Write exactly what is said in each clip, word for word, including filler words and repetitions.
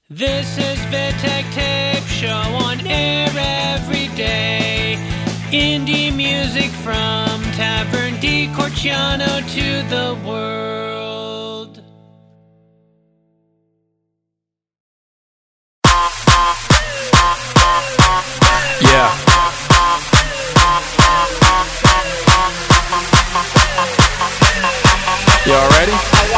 This is Vitek Tape Show on air every day. Indie music from Tavern di Corciano to the world. Yeah. Y'all ready?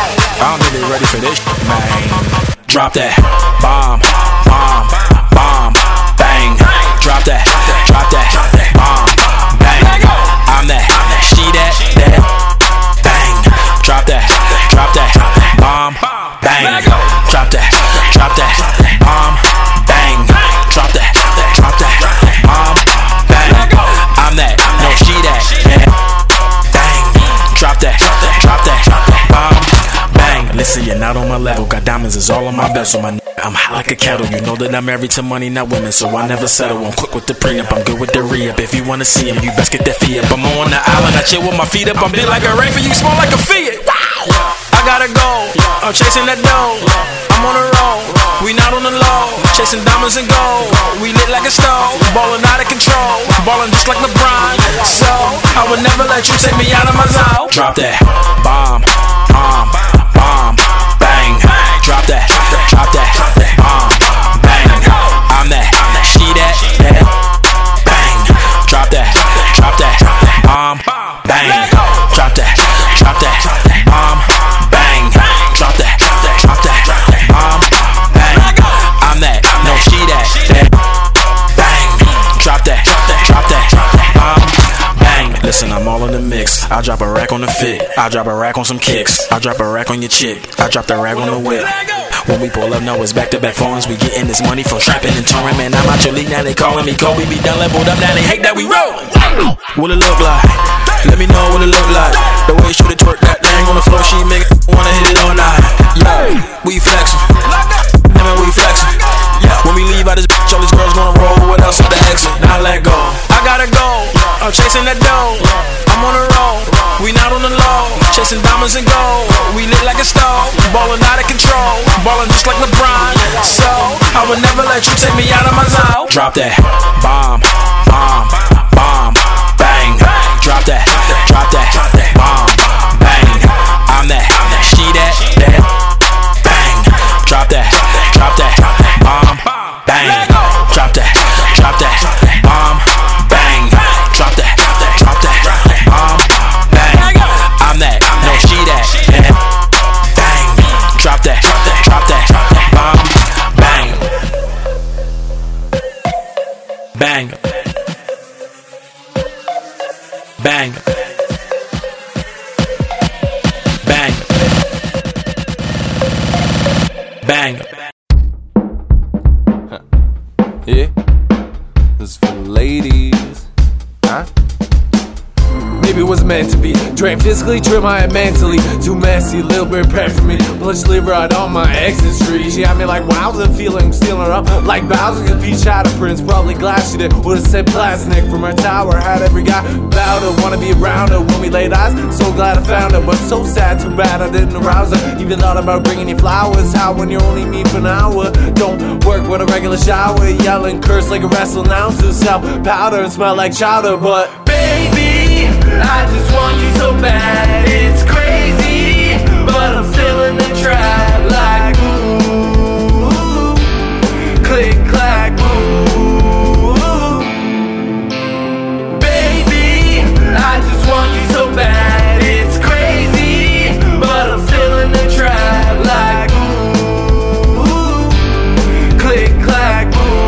I don't think they ready for this, man. Drop that bomb, bomb, bomb, bang. Drop that, drop that, bomb, bang. I'm that, she that, that, bang. Drop that, drop that, bomb, bang. Drop that, drop that, bomb, bang. Drop that, drop that, bomb, bang. I'm that, no she that, that, bang. Drop that, drop that, bomb, bang. Listen, you're not on my level. Got diamonds is all on my belt, so my n- I'm hot like a kettle. You know that I'm married to money, not women, so I never settle. I'm quick with the prenup, I'm good with the re-up. If you wanna see him, you best get that fee up. I'm on the island, I chill with my feet up. I'm big like a rain for you, small like a Fiat. I gotta go, I'm chasing that dough. I'm on the road, we not on the low. Chasing diamonds and gold, we lit like a stove. Ballin' out of control, ballin' just like LeBron. So, I would never let you take me out of my zone. Drop that bomb, bomb, bomb, bang. Drop that, drop that, bomb, bang. I'm that, she that, that, bang. Drop that, drop that, bomb, bang. Drop that, drop that, bomb, bang. Drop that, drop that, bomb, bang. I'm that, no she that, that, bang. Drop that, drop that, bomb, bang. Listen, I'm all in the mix. I drop a rack on the fit, I drop a rack on some kicks, I drop a rack on your chick, I drop the rack on the whip. When we pull up, no, it's back-to-back phones. We getting this money from trapping and touring. Man, I'm out your league, now they calling me Kobe. Be done, leveled up, now they hate that we roll. What it look like? Let me know what it look like. The way she should twerk that thing on the floor, she make it wanna hit it all night. Yeah, we flexin'. Yeah, man, we flexin'. Yeah, when we leave out this bitch, all these girls gonna roll. What else at the exit? Now let go. I gotta go. I'm chasing that dough. I'm on the road. We not on the low. Chasing diamonds and gold. We lit like a stove. Ballin' out of control. Ballin' just like LeBron. So, I would never let you take me out of my zone. Drop that bomb, bomb, bomb, bang. Drop that, drop that, bomb, bang. I'm that, she that, that, bang. Drop that, drop that, bomb, bang. Drop that, drop that, bomb, bang. Drop that, drop that, bomb, bang. I'm that, no she that, that, bang. Drop that, drop that, bomb, bang. Bang. Bang. Bang. Bang. Huh. Yeah, this is for the ladies. Huh? Maybe it was meant to be. Drained physically, trim my head mentally. Too messy, a little bit prepped for me. But let's live right on my exit street. She had me like wowza, feeling stealing her up like Bowser. Cause Peach had a prince, probably glass she did. Would've said plastic from her tower. Had every guy about her, wanna be around her when we laid eyes. So glad I found her, but so sad, too bad I didn't arouse her. Even thought about bringing you flowers. How when you only meet for an hour? Don't work with a regular shower. Yelling, curse like a wrestling announcer. Sell powder and smell like chowder, but baby, I just want you so bad, it's crazy. But I'm still in the trap like ooh, click clack ooh. Baby, I just want you so bad, it's crazy. But I'm still in the trap like ooh, click clack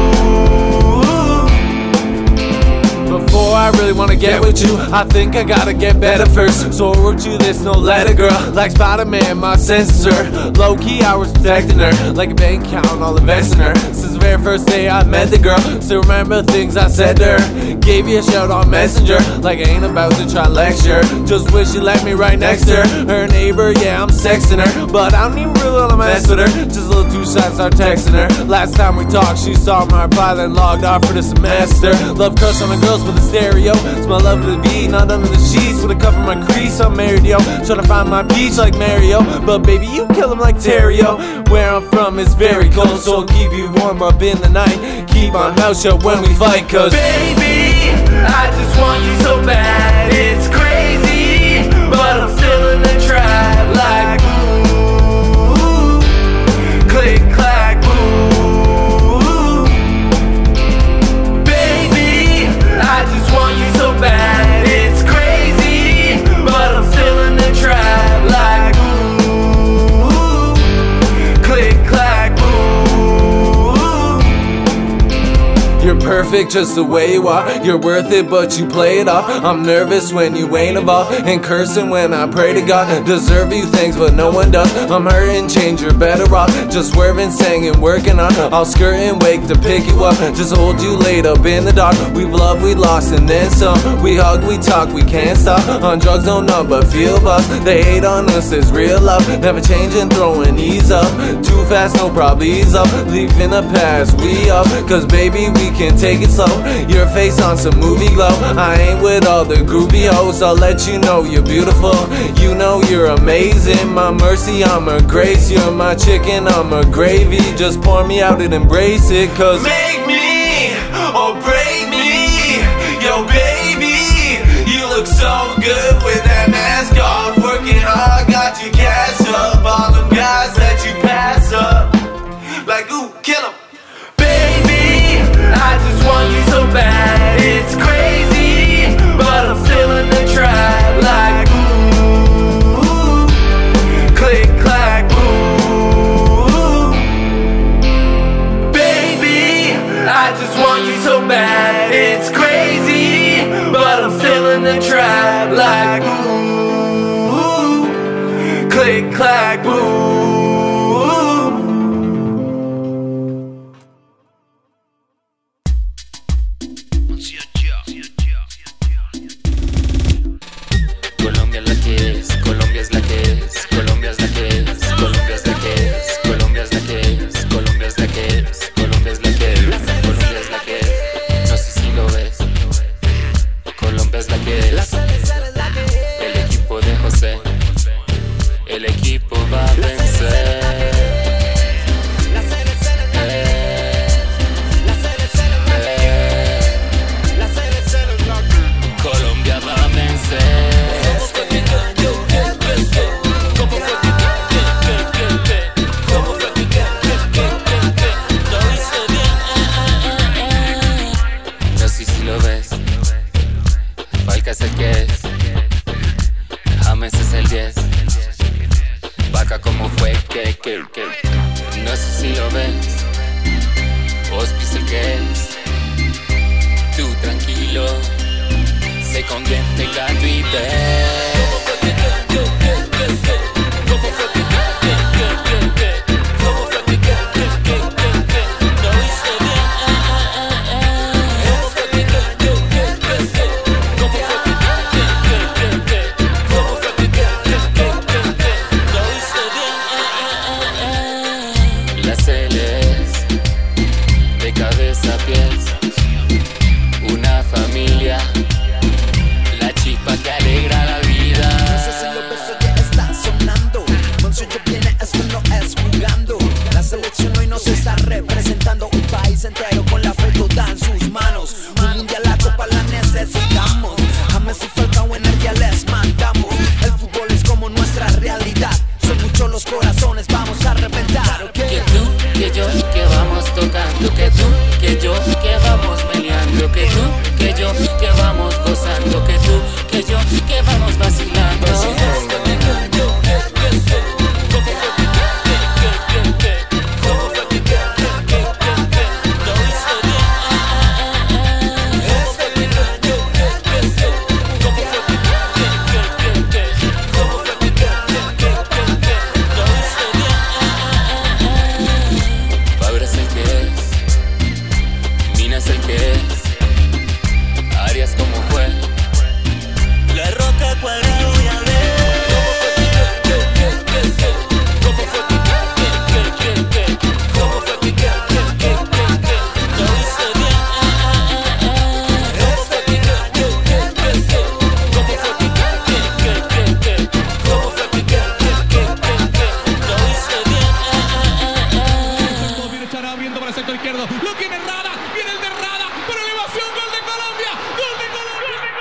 ooh. Before I really wanna get with you, I think I gotta get better first. So I wrote you this, no letter, girl. Like Spider-Man, my senses are low-key, I was protecting her. Like a bank account, all investing her. Since the very first day I met the girl, still remember things I said to her. Gave you a shout on Messenger, like I ain't about to try lecture. Just wish you let me right next to her. Her neighbor, yeah, I'm sexting her, but I don't even really wanna mess with her. Just a little two shots, start texting her. Last time we talked, she saw my reply, then logged off for the semester. Love crush on the girls with the stereo. Smell of the beat, not under the sheets. With a cover my crease, I'm married, yo. Tryna find my peach like Mario, but baby, you kill him like Terrio. Where I'm from is very cold, so I'll keep you warm up in the night. Keep my mouth shut when we fight, cause baby, I just want you so bad. It's crazy, but I'm still in the trap. Like ooh, click clack, ooh. Baby, I just want you so bad. It's crazy, but I'm still in the trap. Like ooh, click clack, ooh. You're perfect just the way you are. You're worth it, but you play it off. I'm nervous when you ain't involved, and cursing when I pray to God. Deserve you things, but no one does. I'm hurting, change, you're better off. Just swerving, singing, working on. I'll skirt and wake to pick you up. Just hold you laid up in the dark. We've loved, we lost, and then some. We hug, we talk, we can't stop. On drugs, don't know, but feel bust. They hate on us, it's real love. Never changing, throwing ease up. Too fast, no problem, ease up. Leaving the past, we up. Cause baby, we can take it slow. Your face on some movie glow. I ain't with all the groovy hoes. I'll let you know you're beautiful. You know you're amazing. My mercy, I'm a grace. You're my chicken, I'm a gravy. Just pour me out and embrace it. Cause make me or break me. Yo baby, you look so good with that mask off. Working hard, got you cash up. All them guys that you pass up, like ooh, kill 'em. I just want you so bad, it's crazy, but I'm still in the trap. Like ooh, click clack, ooh. Baby, I just want you so bad, it's crazy, but I'm still in the trap. Like ooh, click clack, ooh. estará abriendo para el sector izquierdo. Lo tiene Rada. Viene el de Rada. Por elevación. Gol de Colombia. Gol de Colombia.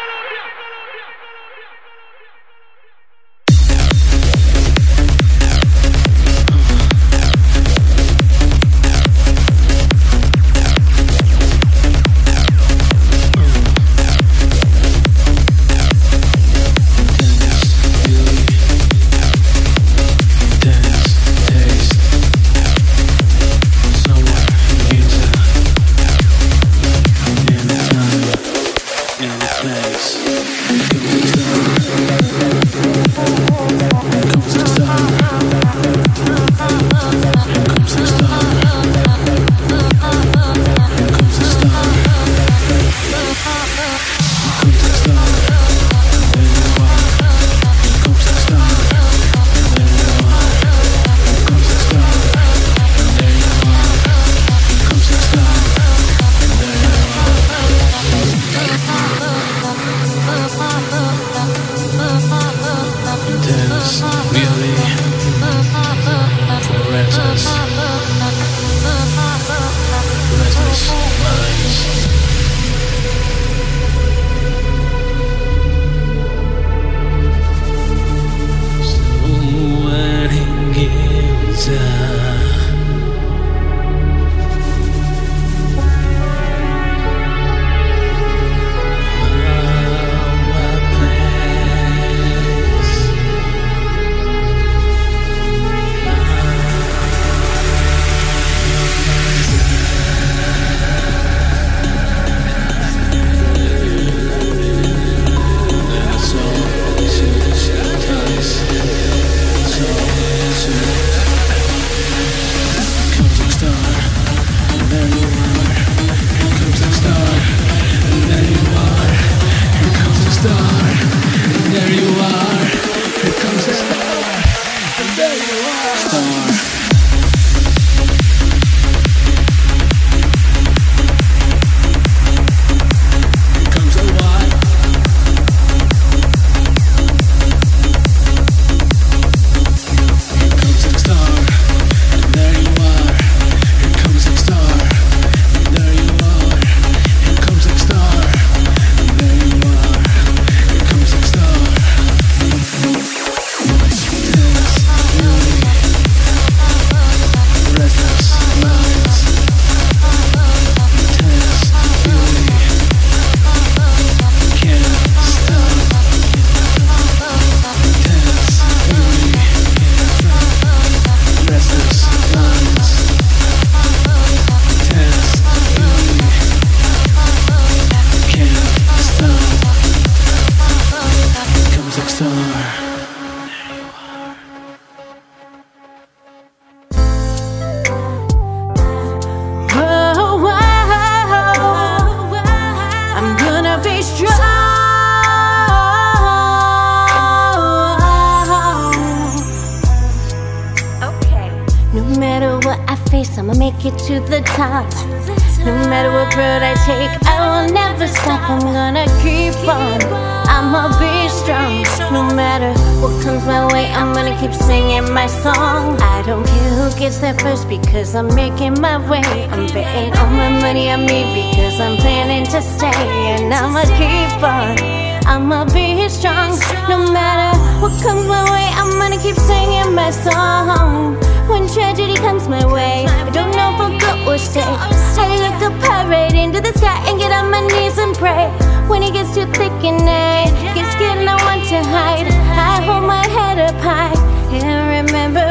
I'ma make it to the top. No matter what road I take, I will never stop. I'm gonna keep on, I'ma be strong. No matter what comes my way, I'm gonna keep singing my song. I don't care who gets there first, because I'm making my way. I'm betting all my money on me, because I'm planning to stay. And I'ma keep on, I'ma be strong. No matter what comes my way, I'm gonna keep singing my song. When tragedy comes my way, I don't know if I'll go or stay. I look up high right into the sky and get on my knees and pray. When it gets too thick and I get scared and I want to hide, I hold my head up high and remember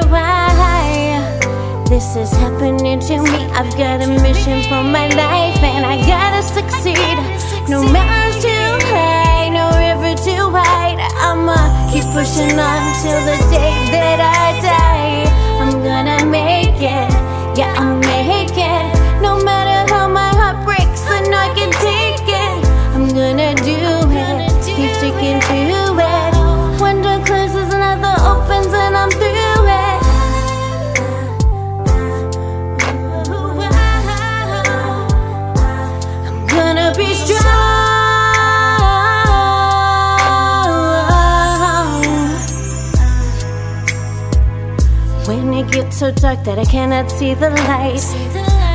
why this is happening to me. I've got a mission for my life and I gotta succeed. No mountains too high, no river too wide. I'ma keep pushing on till the day that I die. I'm gonna make it, yeah, I'll make it. No matter how my heart breaks, I know I can take it. I'm gonna do it, keep sticking to it. One door closes, another opens, and I'm through it. I'm gonna be strong. When it gets so dark that I cannot see the light,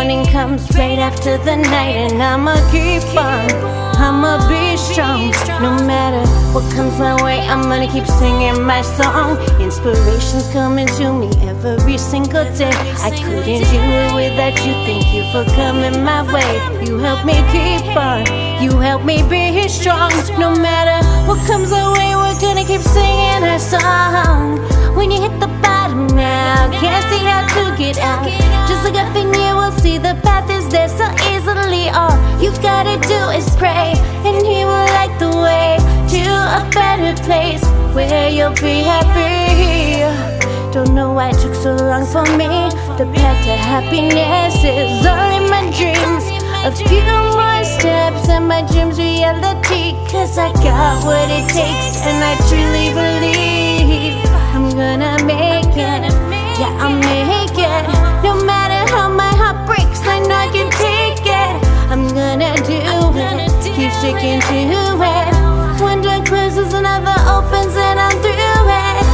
morning comes right after the night, and I'ma keep on, I'ma be strong. No matter what comes my way, I'm gonna keep singing my song. Inspiration's coming to me every single day. I couldn't do it without you. Thank you for coming my way. You help me keep on, you help me be strong. No matter what comes our way, we're gonna keep singing our song. When you hit the bottom now, can't see how to get out. Just look up and you will see the path is there so easily. All you gotta do is pray, and He will light the way to a better place where you'll be happy. Don't know why it took so long for me. The path to happiness is all in my dreams. A few more steps and my dreams reality. Cause I got what it takes, and I truly believe I'm gonna make it. Yeah, I'll make it. No matter how my heart breaks, I know I can take it. I'm gonna do it, keep sticking to it. One door closes, another opens, and I'm through it.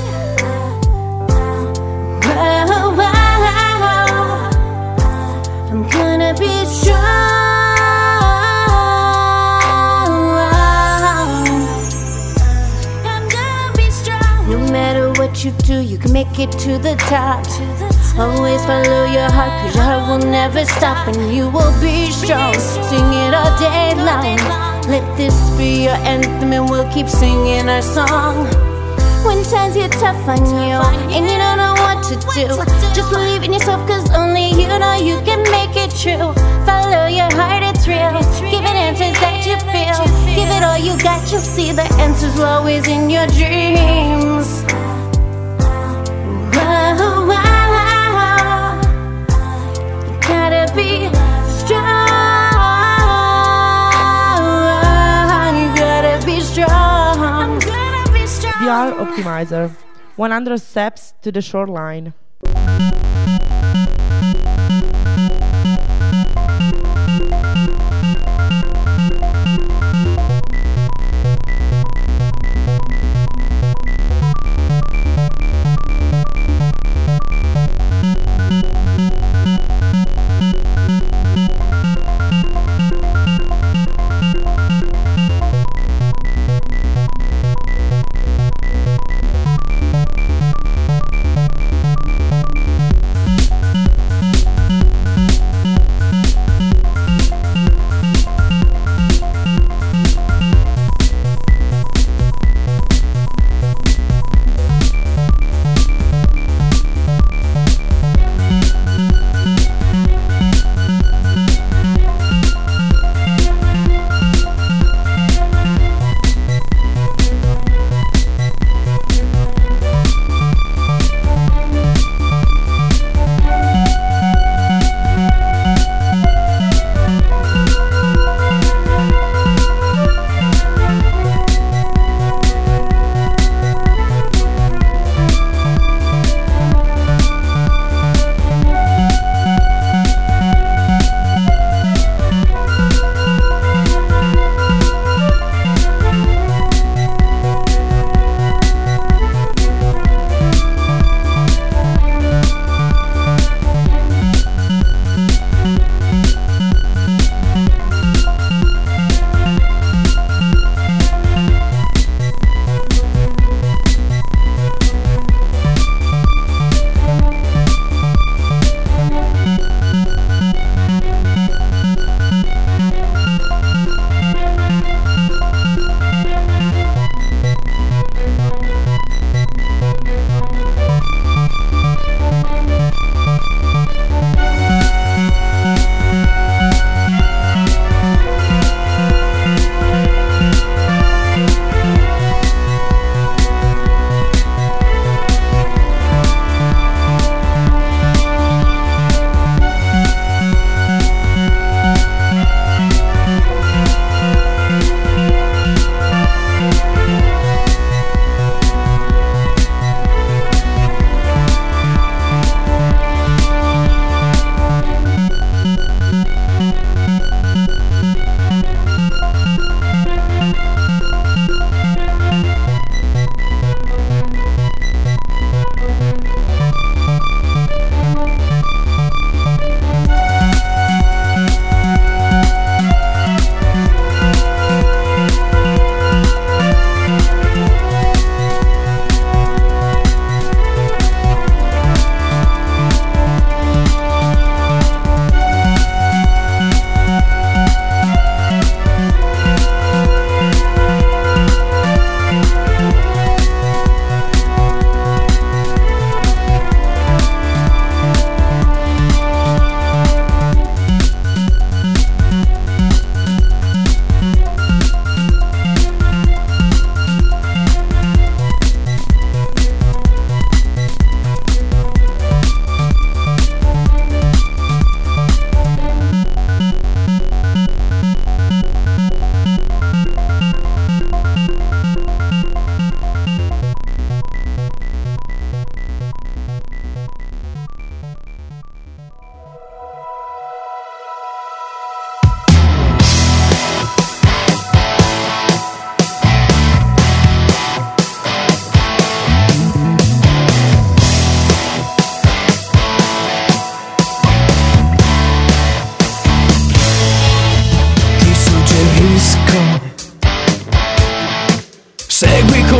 Whoa, whoa, I'm gonna be strong. I'm gonna be strong. No matter what you do, you can make it to the top. Always follow your heart, cause your heart will never stop, and you will be strong. Sing it all day long. Let this be your anthem, and we'll keep singing our song. When times get tough on you and you don't know what to do, just believe in yourself, cause only you know you can make it true. Follow your heart, it's real. Give it answers that you feel. Give it all you got, you'll see the answers were always in your dreams. Whoa, whoa. Gotta be strong. You gotta be strong. I'm gonna be strong. V R Optimizer. one hundred steps to the shoreline.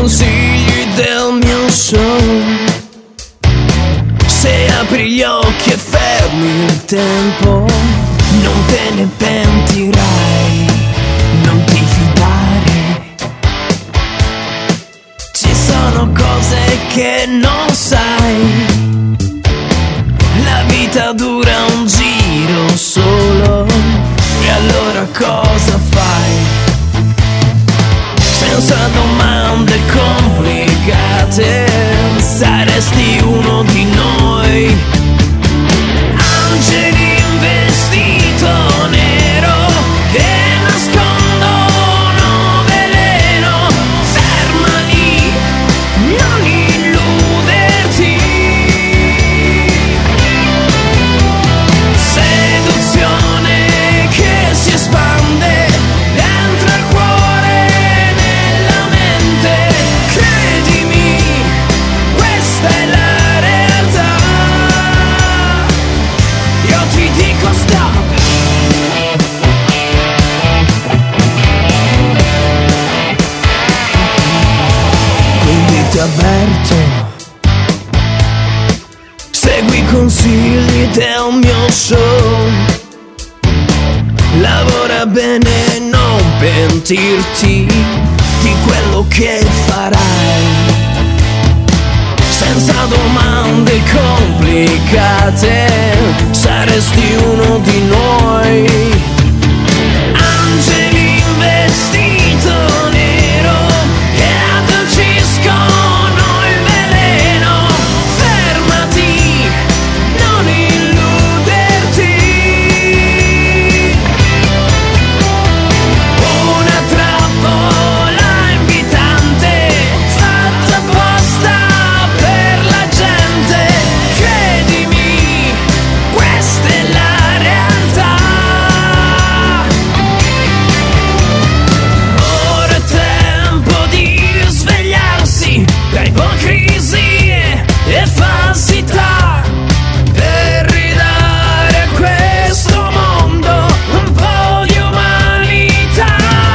consigli del mio show. Se apri gli occhi e fermi il tempo, non te ne pentirai, non ti fidare. Ci sono cose che non sai, la vita dura un giro solo, e allora cosa fai? Senza domande complicate, saresti uno di noi. Angeli in vestito nero che nascondono veleno, fermali, non illuderti. Seduzione che si espande dentro il cuore, nella mente. Credimi, questa è la realtà. Io ti dico stop. Quindi ti avverto, segui i consigli del mio show. Lavora bene, non pentirti di quello che farai. Senza domande complicate, saresti uno di noi. Angeli in vestito nero che addolciscono il veleno, fermati, non illuderti. Una trappola invitante, fatta apposta per la gente. Credimi, questa è la realtà. Ora è tempo di svegliarsi da ipocrisie e falsità, per ridare a questo mondo un po' di umanità.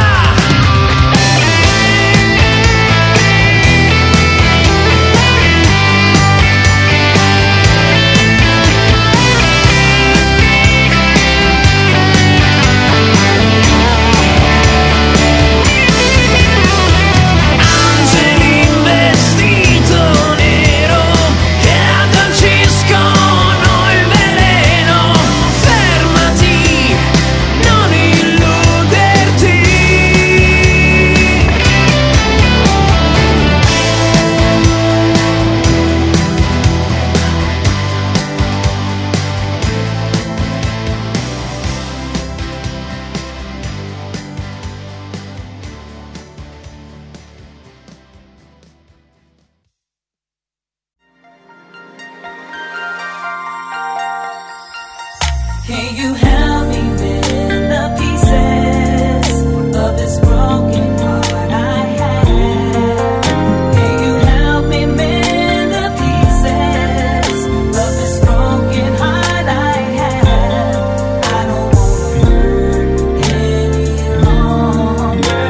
Angeli in vestito nero che addolciscono il veleno, fermati, non illuderti. Can you help me mend the pieces of this broken heart I have? Can you help me mend the pieces of this broken heart I have? I don't wanna hurt any longer.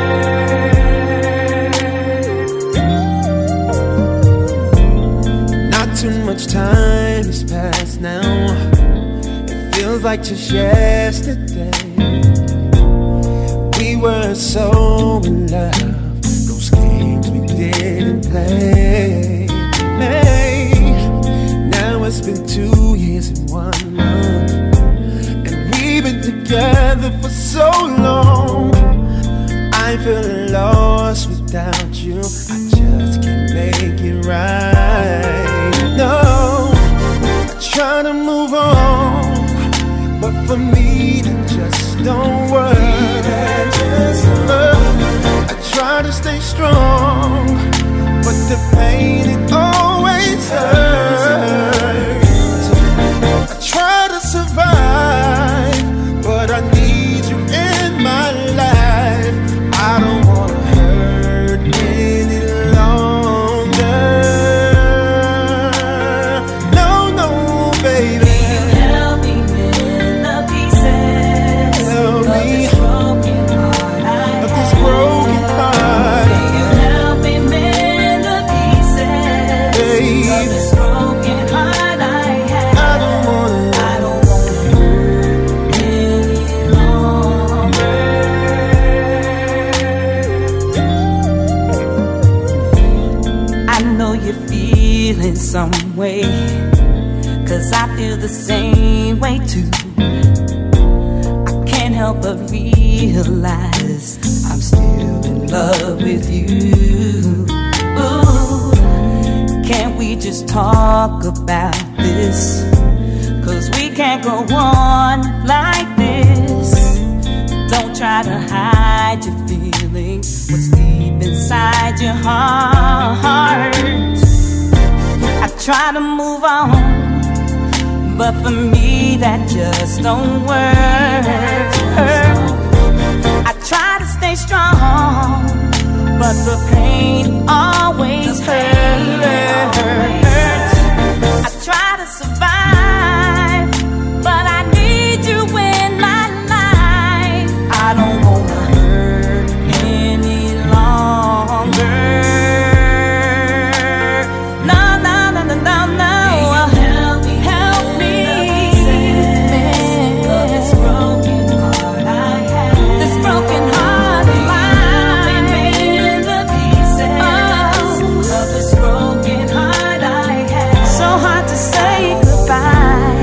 Not too much time has passed now. It feels like just yesterday. We were so in love, those games we didn't play. Hey, now it's been two years and one month, and we've been together for so long. I feel lost without you. I just can't make it right. No, I try to move on, but for me it just don't work. I try to stay strong, but the pain it always hurts. I try to survive, but I need you in my life. I don't wanna hurt any longer. No, no, baby. Can you help me mend the pieces Help of me. this broken heart I Of this have? broken heart. Can you help me mend help but realize I'm still in love with you. Ooh, can't we just talk about this? Cause we can't go on like this. Don't try to hide your feelings, what's deep inside your heart. I try to move on, but for me that just don't work. I try to stay strong, but the pain always hurts. I try to survive, but I need you in my life. I don't wanna hurt any longer. No, no, no, no, no, no. Help me, help me. This broken heart I have. This broken heart of mine. Mend the pieces of this broken heart I have. So hard to say goodbye.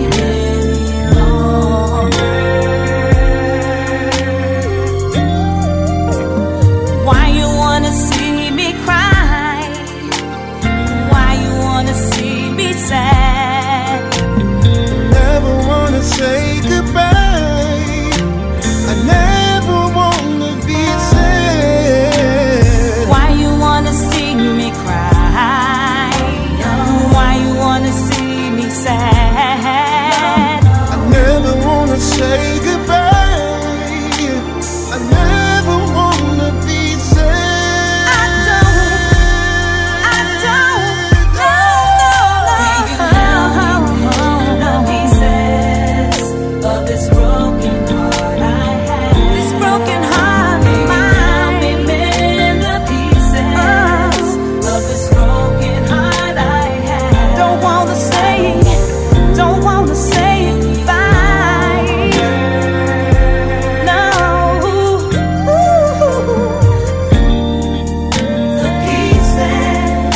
Why you wanna see me cry? Why you wanna see me sad? Never wanna say goodbye. I never wanna be sad. Why you wanna see me cry? Why you wanna see me sad? I never wanna say goodbye. I never wanna be sad. I don't, I don't, no, no, no. The pieces of this broken heart I have. This broken heart of mine. Mend the pieces of this broken heart I have. Don't wanna say, don't wanna say goodbye. No. The pieces,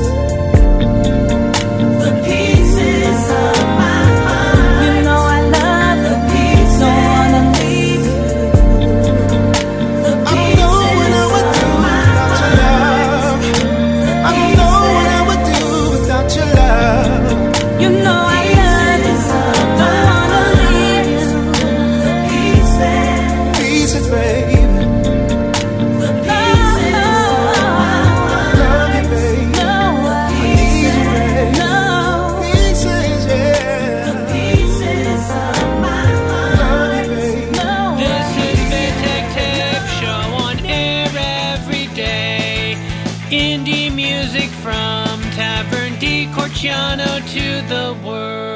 the pieces of my heart. You know I love the pieces. Don't wanna leave you. The I know what I would do without your love. I know what I would do without your love. You know I love you. Don't wanna leave you. The pieces, Pieces, baby. the pieces of my heart. Love you, baby. No, Need you, baby. no. Pieces, yeah. Pieces of my heart. Love you, baby. No. This is the Tech Tape Show on air every day. Indie music from Tavern di Corciano to the world.